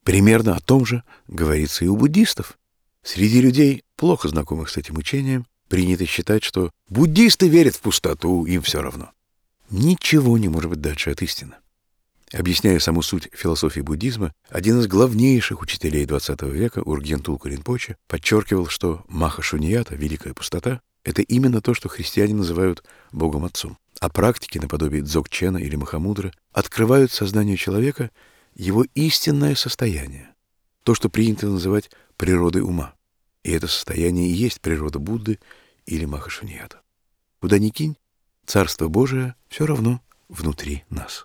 Примерно о том же говорится и у буддистов. Среди людей, плохо знакомых с этим учением, принято считать, что буддисты верят в пустоту, им все равно. Ничего не может быть дальше от истины. Объясняя саму суть философии буддизма, один из главнейших учителей XX века, Урген Тулку Ринпоче, подчеркивал, что Маха-шуньята, великая пустота, это именно то, что христиане называют Богом Отцом. А практики, наподобие Дзогчена или Махамудры, открывают сознанию человека его истинное состояние, то, что принято называть природой ума. И это состояние и есть природа Будды или Маха-шуньята. Куда ни кинь, Царство Божие все равно внутри нас.